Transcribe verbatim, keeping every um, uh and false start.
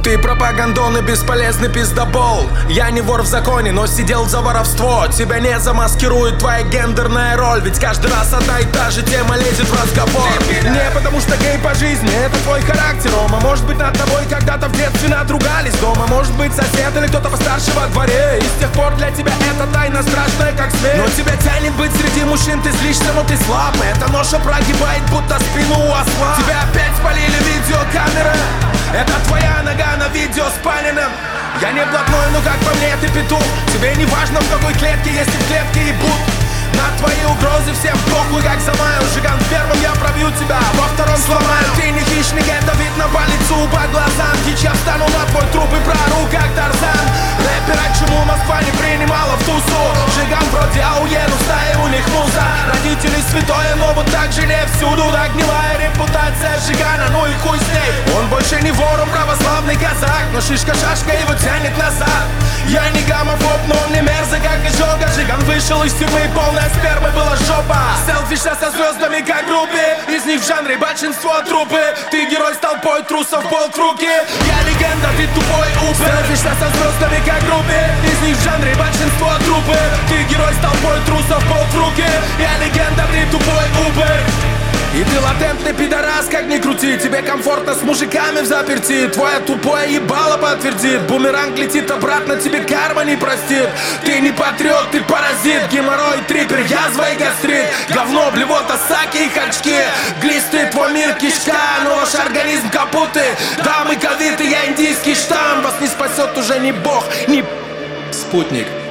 Ты пропагандон и бесполезный пиздобол. Я не вор в законе, но сидел за воровство. Тебя не замаскирует твоя гендерная роль, ведь каждый раз одна и та же тема лезет в разговор. Не потому что гей по жизни, это твой характер, Рома. Может быть, над тобой когда-то в детстве надругались дома. Может быть, сосед или кто-то постарше во дворе, и с тех пор для тебя это тайна страшная, как смерть. Но тебя тянет быть среди мужчин, ты злишься, но ты слаб. Эта ноша прогибает, будто спину у осла. Тебя опять спалили видеокамеры, это твоя нога на видео с Паниным. Я не блатной, но как по мне ты петух. Тебе не важно, в какой клетке, если в клетке ебут. На твои угрозы всем похуй, как замаю. Жиган, в первом я пробью тебя, во втором сломаю. Ты не хищник, это видно по лицу, по глазам. Дичь, я встану на твой труп и прору, как Тарзан. Рэпера, чему Москва не принимала в тусу. Жиган вроде АУЕ, но стая у них муза. Родители святое, но вот так же не всюду. Так гнилая репутация Жигана, ну и хуй с ней. Он больше не вор, он православный казак, но шишка-шашка его тянет назад. Я не гомофоб, но он не мерзок, как изжога. Жиган вышел из тюрьмы, полная спермы была жопа. Селфишься со звездами, как группе. Из них в жанре большинство трупы. Ты герой с толпой трусов, полк в руки. Я легенда, ты тупой упер. Селфишься со звездами, как группе. Из них в жанре большинство трупы. Ты герой с толпой трусов, полк в руки. Я легенда, ты тупой упер. И ты латентный пидорас, как ни крути. Тебе комфортно с мужиками в заперти. Твое тупое ебало подтвердит. Бумеранг летит обратно, тебе карма не простит. Ты не патриот, ты паразит. Геморрой, трипер, язва и гастрит. Говно, блевота, саки и хачки. Глисты, твой мир кишка, но ваш организм капуты. Да, мы ковид, и я индийский штамм. Вас не спасет уже ни бог, ни спутник.